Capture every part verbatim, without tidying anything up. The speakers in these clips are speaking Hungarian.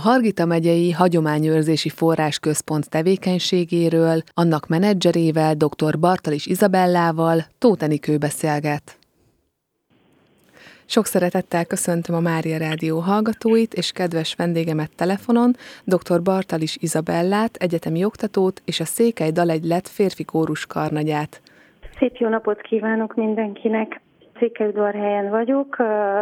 Hargita megyei Hagyományőrzési Forrásközpont tevékenységéről, annak menedzserével, dr. Bartalis Izabellával Tóth Enikő beszélget. Sok szeretettel köszöntöm a Mária Rádió hallgatóit és kedves vendégemet telefonon, dr. Bartalis Izabellát, egyetemi oktatót és a Székely Dalegylet férfi kórus karnagyát. Szép jó napot kívánok mindenkinek! Székelyudvarhelyen vagyok,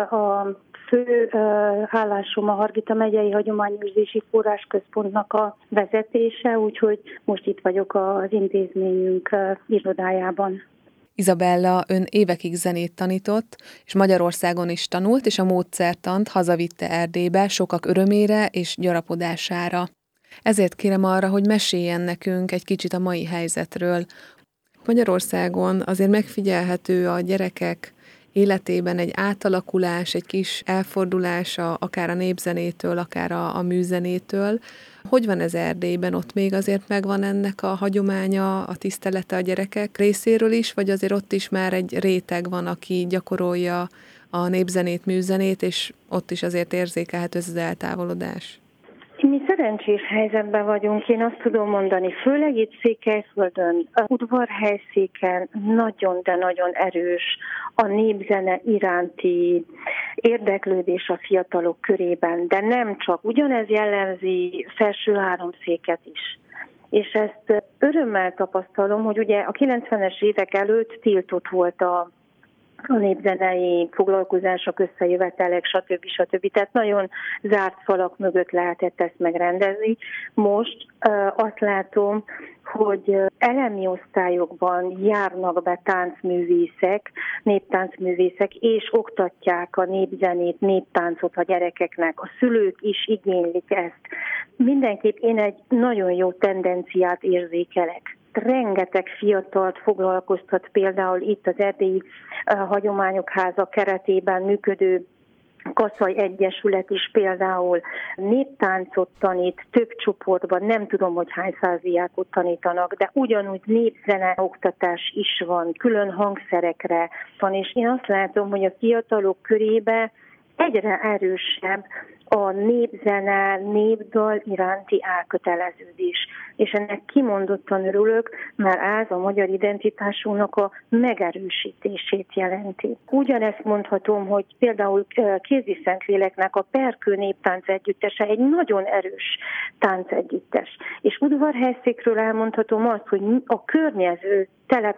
a fő állásom a Hargita megyei Hagyományőrzési Forrásközpontnak a vezetése, úgyhogy most itt vagyok az intézményünk irodájában. Izabella, ön évekig zenét tanított, és Magyarországon is tanult, és a módszertant hazavitte Erdélybe sokak örömére és gyarapodására. Ezért kérem arra, hogy meséljen nekünk egy kicsit a mai helyzetről. Magyarországon azért megfigyelhető a gyerekek életében egy átalakulás, egy kis elfordulása, akár a népzenétől, akár a, a műzenétől. Hogy van ez Erdélyben? Ott még azért megvan ennek a hagyománya, a tisztelete a gyerekek részéről is, vagy azért ott is már egy réteg van, aki gyakorolja a népzenét, műzenét, és ott is azért érzékelhető ez az eltávolodás? Mi szerencsés helyzetben vagyunk, én azt tudom mondani, főleg itt Székelyföldön, a udvarhelyszéken nagyon, de nagyon erős a népzene iránti érdeklődés a fiatalok körében, de nem csak, ugyanez jellemzi felső háromszéket is. És ezt örömmel tapasztalom, hogy ugye a kilencvenes évek előtt tiltott volt a a népzenei foglalkozások, összejövetelek, stb. stb. Tehát nagyon zárt falak mögött lehetett ezt megrendezni. Most uh, azt látom, hogy elemi osztályokban járnak be táncművészek, néptáncművészek, és oktatják a népzenét, néptáncot a gyerekeknek. A szülők is igénylik ezt. Mindenképp én egy nagyon jó tendenciát érzékelek. Rengeteg fiatalt foglalkoztat például itt az Erdélyi Hagyományok Háza keretében működő Kaszai Egyesület is például néptáncot tanít, több csoportban, nem tudom, hogy hány száz diákot tanítanak, de ugyanúgy népzene oktatás is van, külön hangszerekre van, és én azt látom, hogy a fiatalok körébe egyre erősebb a népzene, népdal iránti elköteleződés. És ennek kimondottan örülök, mert ez a magyar identitásunknak a megerősítését jelenti. Ugyanezt mondhatom, hogy például Kézi Szentléleknek a Perkő néptánc együttese egy nagyon erős táncegyüttes. És udvarhelyszékről elmondhatom azt, hogy a környező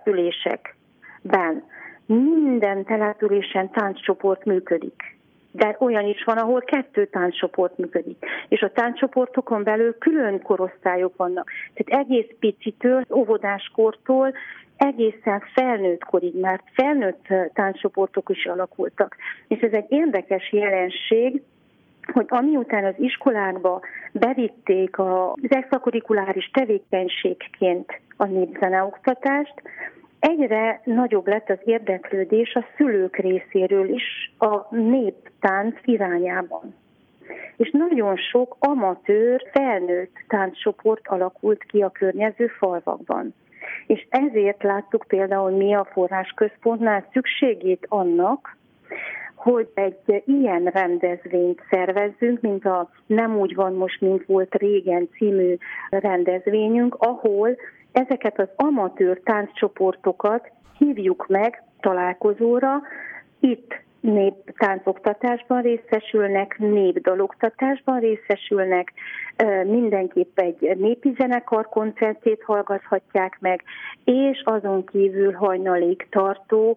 településekben minden településen tánccsoport működik. De olyan is van, ahol kettő tánccsoport működik. És a tánccsoportokon belül külön korosztályok vannak. Tehát egész picitől, óvodáskortól egészen felnőtt korig, mert felnőtt tánccsoportok is alakultak. És ez egy érdekes jelenség, hogy amiután az iskolákba bevitték az extrakurikuláris tevékenységként a népzeneoktatást, egyre nagyobb lett az érdeklődés a szülők részéről is a néptánc irányában. És nagyon sok amatőr, felnőtt tánccsoport alakult ki a környező falvakban. És ezért láttuk például mi a forrásközpontnál szükségét annak, hogy egy ilyen rendezvényt szervezzünk, mint a Nem úgy van most, mint volt régen című rendezvényünk, ahol ezeket az amatőr tánccsoportokat hívjuk meg találkozóra, itt néptáncoktatásban részesülnek, népdaloktatásban részesülnek, mindenképp egy népi zenekar koncertjét hallgathatják meg, és azon kívül hajnalig tartó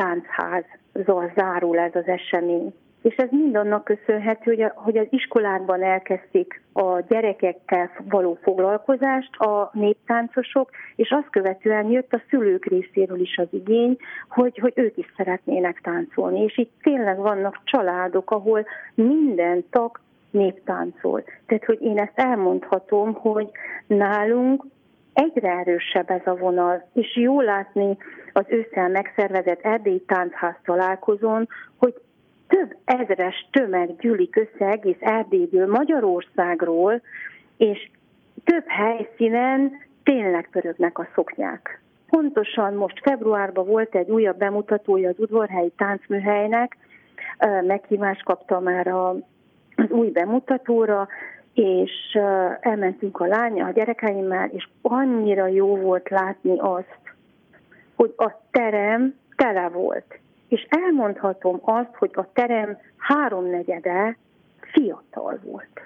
táncházzal zárul ez az esemény. És ez mind annak köszönhető, hogy, a, hogy az iskolákban elkezdték a gyerekekkel való foglalkozást a néptáncosok, és azt követően jött a szülők részéről is az igény, hogy, hogy ők is szeretnének táncolni. És itt tényleg vannak családok, ahol minden tag néptáncol. Tehát, hogy én ezt elmondhatom, hogy nálunk egyre erősebb ez a vonal, és jó látni az ősszel megszervezett Erdélyi Táncház találkozón, hogy több ezres tömeg gyűlik össze egész Erdélyből, Magyarországról, és több helyszínen tényleg pörögnek a szoknyák. Pontosan most februárban volt egy újabb bemutatója az udvarhelyi táncműhelynek, meghívást kapta már az új bemutatóra, és elmentünk a lánya, a gyerekeimmel, és annyira jó volt látni azt, hogy a terem tele volt. És elmondhatom azt, hogy a terem háromnegyede fiatal volt.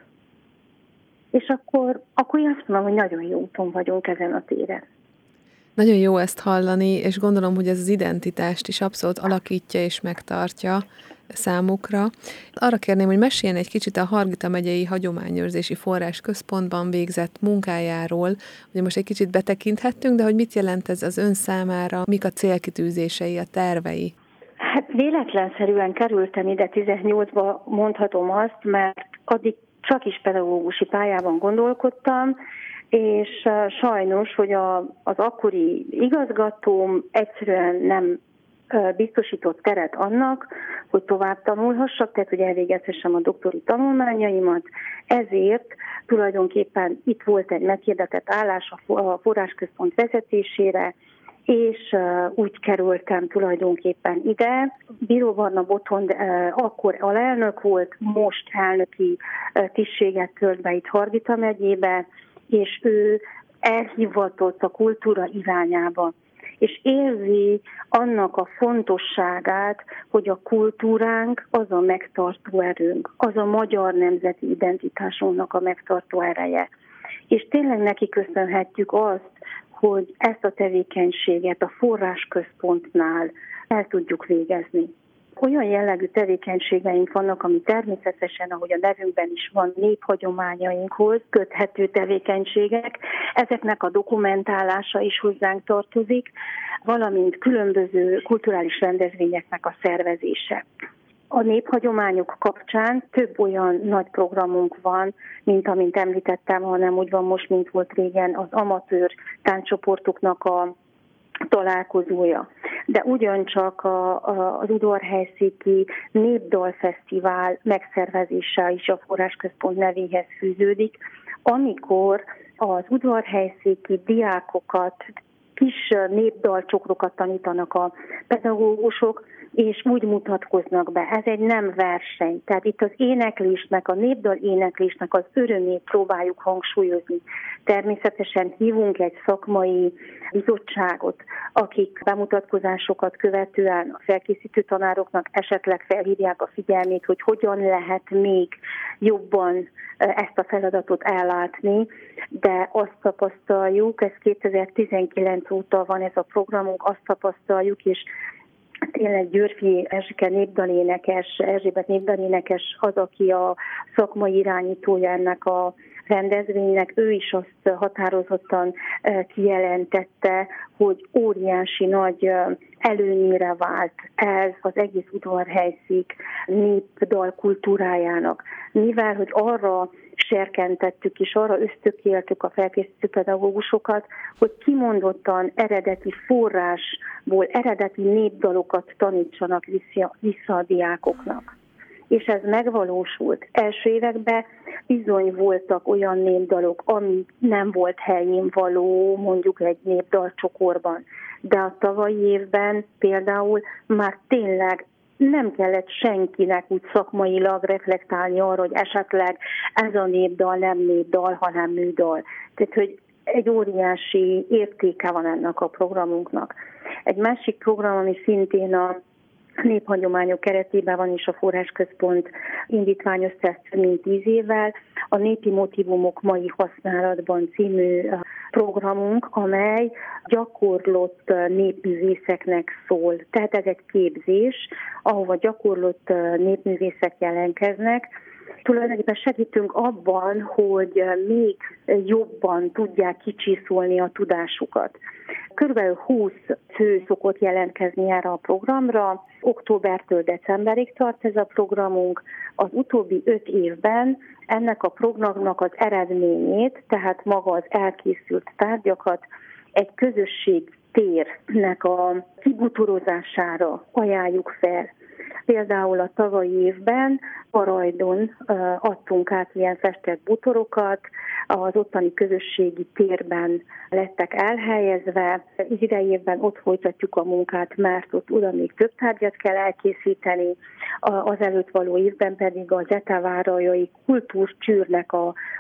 És akkor, akkor én azt mondom, hogy nagyon jó úton vagyunk ezen a téren. Nagyon jó ezt hallani, és gondolom, hogy ez az identitást is abszolút alakítja és megtartja számukra. Arra kérném, hogy meséljen egy kicsit a Hargita megyei Hagyományőrzési Forrásközpontban végzett munkájáról. Ugye most egy kicsit betekinthettünk, de hogy mit jelent ez az ön számára, mik a célkitűzései, a tervei? Hát véletlenszerűen kerültem ide tizennyolcba, mondhatom azt, mert addig csak is pedagógusi pályában gondolkodtam, és sajnos, hogy a, az akkori igazgatóm egyszerűen nem biztosított teret annak, hogy tovább tanulhassak, tehát hogy elvégezhessem a doktori tanulmányaimat, ezért tulajdonképpen itt volt egy meghirdetett állás a forrásközpont vezetésére, és úgy kerültem tulajdonképpen ide. Bíró Barna Botond akkor alelnök volt, most elnöki tisztséget tölt be itt Hargita megyébe, és ő elhivatott a kultúra irányába, és érzi annak a fontosságát, hogy a kultúránk az a megtartó erőnk, az a magyar nemzeti identitásunknak a megtartó ereje. És tényleg neki köszönhetjük azt, hogy ezt a tevékenységet a forrásközpontnál el tudjuk végezni. Olyan jellegű tevékenységeink vannak, ami természetesen, ahogy a nevünkben is van, néphagyományainkhoz köthető tevékenységek. Ezeknek a dokumentálása is hozzánk tartozik, valamint különböző kulturális rendezvényeknek a szervezése. A néphagyományok kapcsán több olyan nagy programunk van, mint amint említettem, hanem úgy van most, mint volt régen az amatőr tánccsoportoknak a találkozója. De ugyancsak a, a, az Udvarhelyszéki Népdalfesztivál megszervezése is a Forrásközpont nevéhez fűződik, amikor az udvarhelyszéki diákokat, kis népdalcsokrokat tanítanak a pedagógusok, és úgy mutatkoznak be. Ez egy nem verseny. Tehát itt az éneklésnek, a népdal éneklésnek az örömét próbáljuk hangsúlyozni. Természetesen hívunk egy szakmai bizottságot, akik bemutatkozásokat követően a felkészítő tanároknak esetleg felhívják a figyelmét, hogy hogyan lehet még jobban ezt a feladatot ellátni, de azt tapasztaljuk, ez kétezer-tizenkilenc óta van ez a programunk, azt tapasztaljuk, és tényleg Györfi Erzsike népdalénekes, Erzsébet népdalénekes az, aki a szakmai irányítója ennek a rendezvénynek, ő is azt határozottan kijelentette, hogy óriási nagy előnyére vált ez az egész udvarhelyszék népdal kultúrájának. Mivel, hogy arra serkentettük és arra ösztökéltük a felkészítő pedagógusokat, hogy kimondottan eredeti forrásból eredeti népdalokat tanítsanak vissza, vissza a diákoknak. És ez megvalósult. Első években bizony voltak olyan népdalok, ami nem volt helyén való, mondjuk egy népdalcsokorban. De a tavalyi évben például már tényleg nem kellett senkinek úgy szakmailag reflektálni arra, hogy esetleg ez a népdal nem népdal, hanem műdal. Tehát, hogy egy óriási értéke van ennek a programunknak. Egy másik program, ami szintén a néphagyományok keretében van, és a Forrásközpont indítványozta ezt több mint tíz évvel, a Népi Motívumok mai használatban című programunk, amely gyakorlott népművészeknek szól. Tehát ez egy képzés, ahova gyakorlott népművészek jelentkeznek. Tulajdonképpen segítünk abban, hogy még jobban tudják kicsiszolni a tudásukat. Körülbelül húsz fő szokott jelentkezni erre a programra, októbertől decemberig tart ez a programunk. Az utóbbi öt évben ennek a programnak az eredményét, tehát maga az elkészült tárgyakat egy közösség térnek a kibutorozására ajánljuk fel. Például a tavalyi évben Parajdon adtunk át ilyen festett butorokat, az ottani közösségi térben lettek elhelyezve. Idei évben ott folytatjuk a munkát, mert ott oda még több tárgyat kell elkészíteni. Az előtt való évben pedig az Etevárajai kultúrcsűrnek a,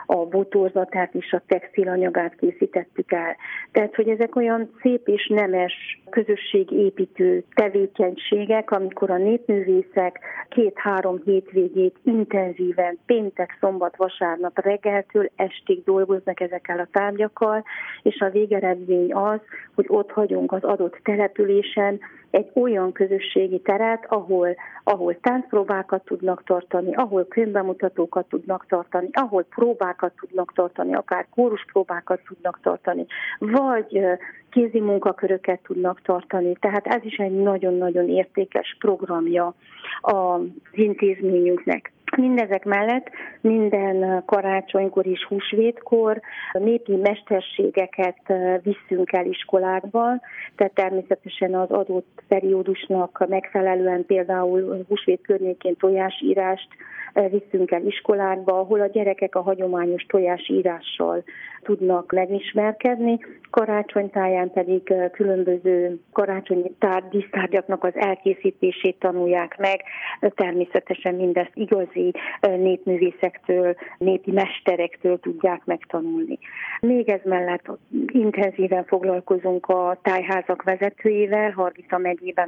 a bútorzatát és a textilanyagát készítettük el. Tehát, hogy ezek olyan szép és nemes közösségépítő tevékenységek, amikor a népművészek két-három hétvégét intenzíven péntek, szombat, vasárnap reggeltől estig dolgoznak ezekkel a tárgyakkal, és a végeredmény az, hogy ott hagyunk az adott településen egy olyan közösségi teret, ahol, ahol táncpróbákat tudnak tartani, ahol könyvbemutatókat tudnak tartani, ahol próbákat tudnak tartani, akár kóruspróbákat tudnak tartani, vagy kézi munkaköröket tudnak tartani. Tehát ez is egy nagyon-nagyon értékes programja az intézményünknek. Mindezek mellett minden karácsonykor és húsvétkor népi mesterségeket visszünk el iskolákba, tehát természetesen az adott periódusnak megfelelően például húsvét környékén tojásírást visszünk el iskolákba, ahol a gyerekek a hagyományos tojásírással tudnak megismerkedni, karácsonytáján pedig különböző karácsonyi tárgy, dísztárgyaknak az elkészítését tanulják meg, természetesen mindezt igazi népművészektől, népi mesterektől tudják megtanulni. Még ez mellett intenzíven foglalkozunk a tájházak vezetőivel, Hargita megyében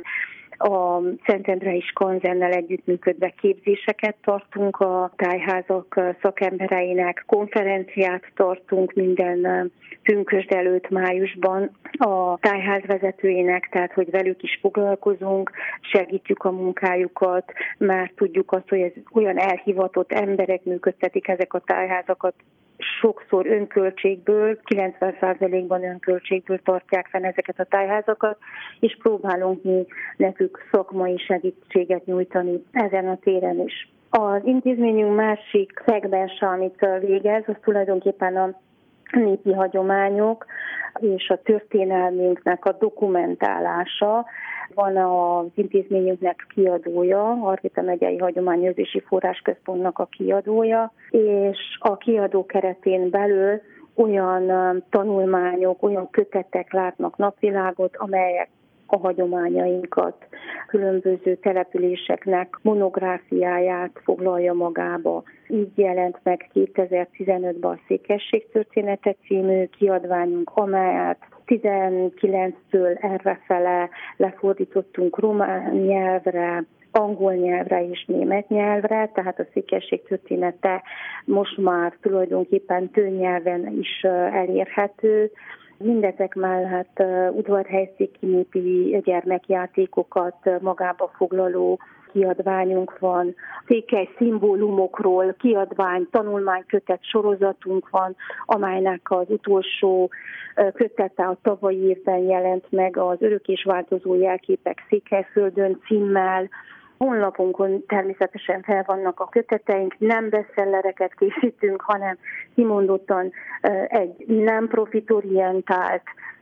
a Szentendrei Skanzennel együttműködve képzéseket tartunk a tájházak szakembereinek, konferenciát tartunk minden pünkösd előtt májusban a tájház vezetőinek, tehát hogy velük is foglalkozunk, segítjük a munkájukat, mert tudjuk azt, hogy ez olyan elhivatott emberek működtetik ezek a tájházakat, sokszor önköltségből, kilencven százalékban önköltségből tartják fenn ezeket a tájházakat, és próbálunk mi nekük szakmai segítséget nyújtani ezen a téren is. Az intézményünk másik szegmense, amit végez, az tulajdonképpen a népi hagyományok és a történelmünknek a dokumentálása. Van az intézményünknek kiadója, Hargita megyei Hagyományőrzési Forrásközpontnak a kiadója, és a kiadó keretén belül olyan tanulmányok, olyan kötetek látnak napvilágot, amelyek a hagyományainkat, különböző településeknek monográfiáját foglalja magába. Így jelent meg kétezer-tizenötben a Székességtörténete című kiadványunk, amelyet tizenkilenctől errefele lefordítottunk román nyelvre, angol nyelvre és német nyelvre, tehát a Székesség története most már tulajdonképpen tőnyelven is elérhető. Mindezek mellett udvarhelyszéki népi gyermekjátékokat magába foglaló kiadványunk van, székely szimbólumokról kiadvány, tanulmánykötet sorozatunk van, amelynek az utolsó kötete a tavalyi évben jelent meg az Örök és változó jelképek Székelyföldön címmel. Honlapunkon természetesen fel vannak a köteteink, nem bestsellereket készítünk, hanem kimondottan egy nem profitorientált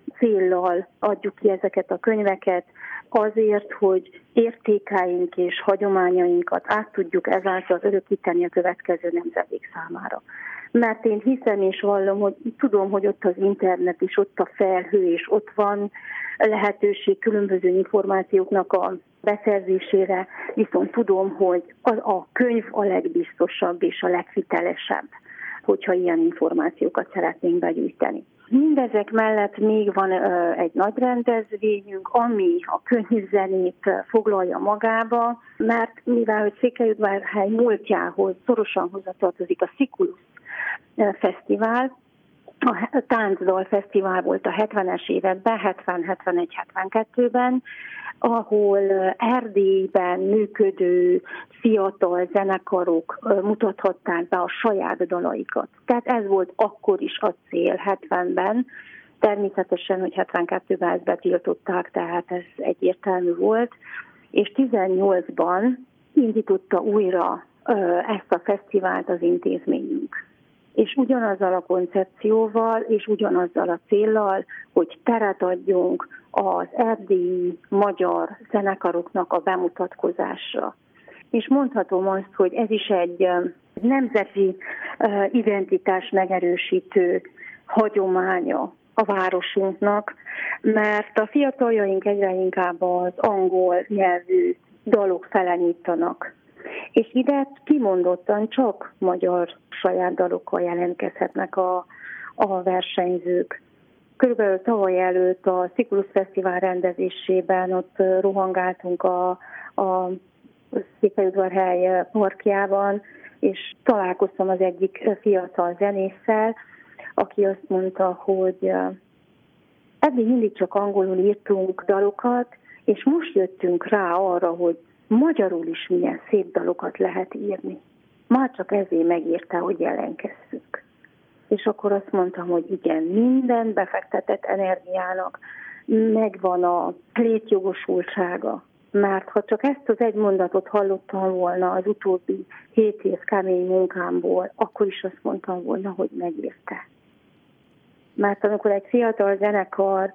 céllal adjuk ki ezeket a könyveket, azért, hogy értékeink és hagyományainkat át tudjuk ezáltal örökíteni a következő nemzedék számára. Mert én hiszem és vallom, hogy tudom, hogy ott az internet és ott a felhő, és ott van lehetőség különböző információknak a beszerzésére, viszont tudom, hogy a könyv a legbiztosabb és a legvitelesebb, hogyha ilyen információkat szeretnénk begyűjteni. Mindezek mellett még van egy nagy rendezvényünk, ami a könyvzenét foglalja magába, mert mivel hogy Székelyudvarhely múltjához szorosan hozzátartozik a Sikulus Fesztivál, a Táncdal Fesztivál volt a hetvenes években, hetven, hetvenegy, hetvenkettőben, ahol Erdélyben működő fiatal zenekarok mutathatták be a saját dalaikat. Tehát ez volt akkor is a cél hetvenben. Természetesen, hogy hetvenkettőben ezt betiltották, tehát ez egyértelmű volt. És tizennyolcban indította újra ezt a fesztivált az intézményünk. És ugyanazzal a koncepcióval, és ugyanazzal a céllal, hogy teret adjunk az erdélyi magyar zenekaroknak a bemutatkozásra. És mondhatom azt, hogy ez is egy nemzeti identitás megerősítő hagyománya a városunknak, mert a fiataljaink egyre inkább az angol nyelvű dalok fele nyitanak. És ide kimondottan csak magyar saját dalokkal jelentkezhetnek a, a versenyzők. Körülbelül tavaly előtt a Szikulus Fesztivál rendezésében ott rohangáltunk a, a Székelyudvarhely parkjában, és találkoztam az egyik fiatal zenésszel, aki azt mondta, hogy eddig mindig csak angolul írtunk dalokat, és most jöttünk rá arra, hogy magyarul is milyen szép dalokat lehet írni. Már csak ezért megírta, hogy jelenkezzünk. És akkor azt mondtam, hogy igen, minden befektetett energiának megvan a létjogosultsága. Mert ha csak ezt az egy mondatot hallottam volna az utóbbi hét év kemény munkámból, akkor is azt mondtam volna, hogy megírta. Mert amikor egy fiatal zenekar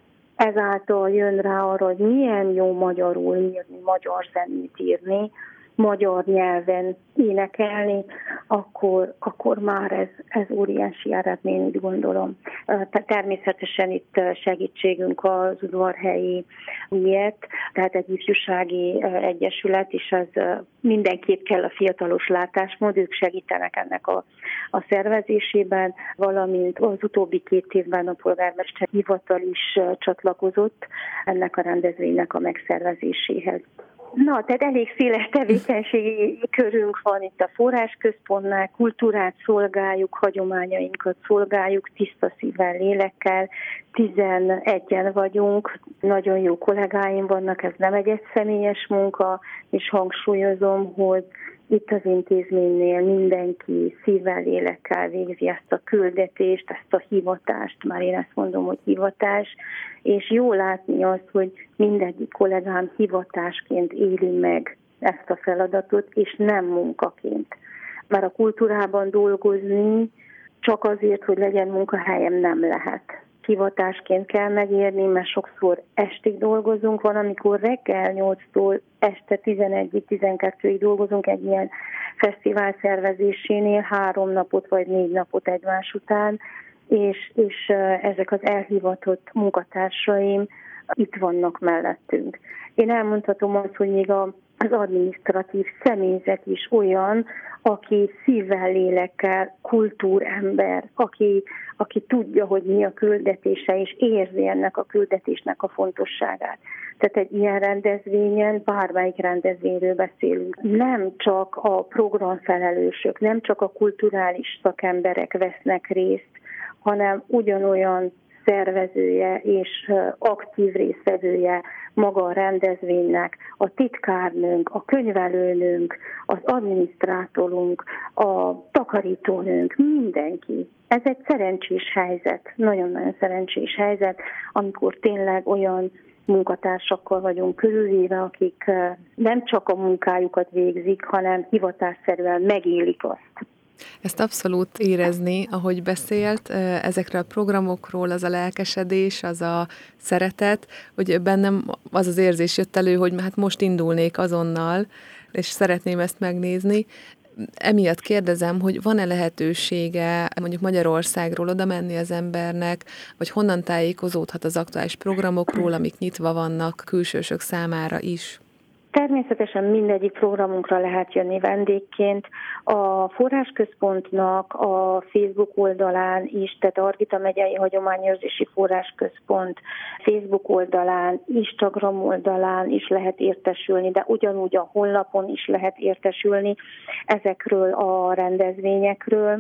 ezáltal jön rá arra, hogy milyen jó magyarul írni, magyar zenét írni, magyar nyelven énekelni, akkor, akkor már ez, ez óriási eredmény, úgy gondolom. Természetesen itt segítségünk az udvarhelyi miért, tehát egy ifjúsági egyesület, és ez mindenképp kell a fiatalos látásmód, ők segítenek ennek a, a szervezésében, valamint az utóbbi két évben a polgármester hivatal is csatlakozott ennek a rendezvénynek a megszervezéséhez. Na, tehát elég széles tevékenységi körünk van itt a forrásközpontnál, kultúrát szolgáljuk, hagyományainkat szolgáljuk, tiszta szívvel, lélekkel, tizenegyen vagyunk, nagyon jó kollégáim vannak, ez nem egy egyszemélyes munka, és hangsúlyozom, hogy itt az intézménynél mindenki szívvel, lélekkel végzi ezt a küldetést, ezt a hivatást, már én ezt mondom, hogy hivatás, és jó látni azt, hogy mindegyik kollégám hivatásként éli meg ezt a feladatot, és nem munkaként. Már a kultúrában dolgozni csak azért, hogy legyen munkahelyem, nem lehet. Hivatásként kell megérni, mert sokszor estig dolgozunk, van, amikor reggel nyolctól este tizenegyig, tizenkettőig dolgozunk egy ilyen fesztivál szervezésénél, három napot vagy négy napot egymás után, és, és ezek az elhivatott munkatársaim itt vannak mellettünk. Én elmondhatom azt, hogy még a az adminisztratív személyzet is olyan, aki szívvel, lélekkel, kultúrember, aki, aki tudja, hogy mi a küldetése, és érzi ennek a küldetésnek a fontosságát. Tehát egy ilyen rendezvényen, bármelyik rendezvényről beszélünk, nem csak a programfelelősök, nem csak a kulturális szakemberek vesznek részt, hanem ugyanolyan szervezője és aktív résztvevője maga a rendezvénynek, a titkárnőnk, a könyvelőnünk, az adminisztrátorunk, a takarítónőnk, mindenki. Ez egy szerencsés helyzet, nagyon-nagyon szerencsés helyzet, amikor tényleg olyan munkatársakkal vagyunk körülvéve, akik nem csak a munkájukat végzik, hanem hivatásszerűen megélik azt. Ezt abszolút érezni, ahogy beszélt, ezekről a programokról, az a lelkesedés, az a szeretet, hogy bennem az az érzés jött elő, hogy hát most indulnék azonnal, és szeretném ezt megnézni. Emiatt kérdezem, hogy van-e lehetősége mondjuk Magyarországról oda menni az embernek, vagy honnan tájékozódhat az aktuális programokról, amik nyitva vannak külsősök számára is? Természetesen mindegyik programunkra lehet jönni vendégként. A Forrásközpontnak a Facebook oldalán is, tehát Argita megyei hagyományőrzési forrásközpont Facebook oldalán, Instagram oldalán is lehet értesülni, de ugyanúgy a honlapon is lehet értesülni ezekről a rendezvényekről.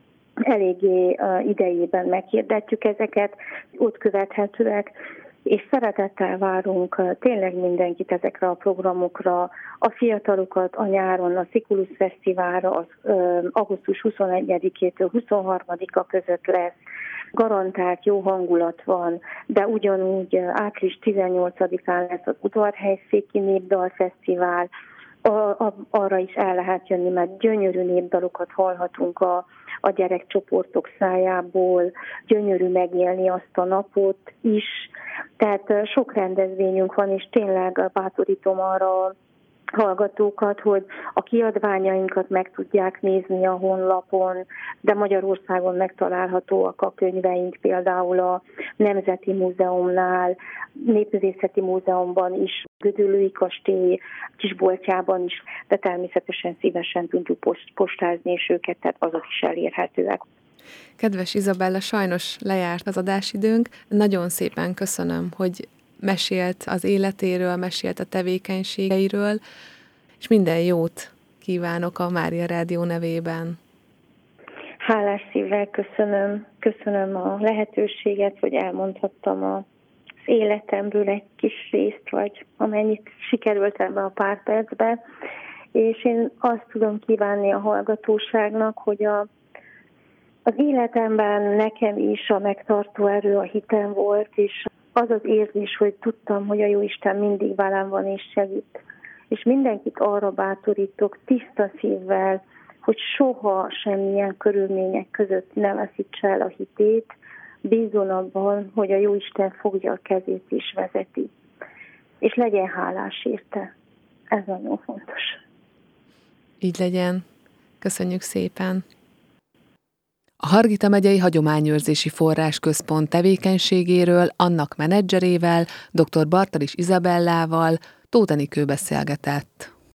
Eléggé idejében meghirdetjük ezeket, ott követhetőek, és szeretettel várunk tényleg mindenkit ezekre a programokra, a fiatalokat a nyáron a Szikulus Fesztiválra, az augusztus huszonegyedikétől huszonharmadika között lesz. Garantált jó hangulat van, de ugyanúgy április tizennyolcadikán lesz az Udvarhely-széki Népdalfesztivál, A, a, arra is el lehet jönni, mert gyönyörű népdalokat hallhatunk a, a gyerekcsoportok szájából, gyönyörű megélni azt a napot is. Tehát sok rendezvényünk van, és tényleg bátorítom arra a hallgatókat, hogy a kiadványainkat meg tudják nézni a honlapon, de Magyarországon megtalálhatóak a könyveink, például a Nemzeti Múzeumnál, Népművészeti Múzeumban is Gödöllői kastély kisboltjában is, de természetesen szívesen tudjuk postázni, és őket, tehát azok is elérhetőek. Kedves Izabella, sajnos lejárt az adásidőnk. Nagyon szépen köszönöm, hogy mesélt az életéről, mesélt a tevékenységeiről, és minden jót kívánok a Mária Rádió nevében. Hálás szívvel köszönöm, köszönöm a lehetőséget, hogy elmondhattam az életemről egy kis részt, vagy amennyit sikerült ebbe a pár percbe, és én azt tudom kívánni a hallgatóságnak, hogy a, az életemben nekem is a megtartó erő, a hitem volt, és az az érzés, hogy tudtam, hogy a Jóisten mindig velem van és segít. És mindenkit arra bátorítok tiszta szívvel, hogy soha semmilyen körülmények között ne veszítse el a hitét, bízzon abban, hogy a Jóisten fogja a kezét és vezeti. És legyen hálás érte. Ez nagyon fontos. Így legyen. Köszönjük szépen. A Hargita megyei Hagyományőrzési Forrásközpont tevékenységéről, annak menedzserével, dr. Bartalis Izabellával Tóth Enikő beszélgetett.